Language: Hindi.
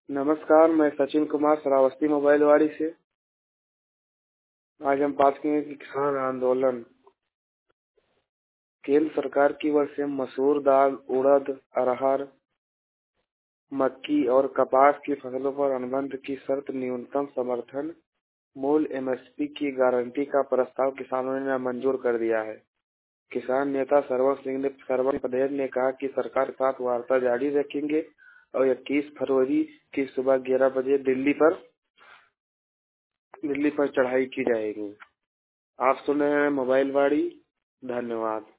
नमस्कार, मैं सचिन कुमार श्रावस्ती मोबाइल वाड़ी से। आज हम बात करेंगे कि किसान आंदोलन। केंद्र सरकार की ओर से मसूर दाल, उड़द, अरहर, मक्की और कपास की फसलों पर अनुबंध की शर्त न्यूनतम समर्थन मूल्य एमएसपी की गारंटी का प्रस्ताव किसानों ने मंजूर कर दिया है। किसान नेता सरवन पटेल ने कहा कि सरकार के साथ वार्ता जारी रखेंगे और 21 फरवरी की सुबह 11 बजे दिल्ली पर चढ़ाई की जाएगी। आप सुन रहे हैं मोबाइल वाड़ी। धन्यवाद।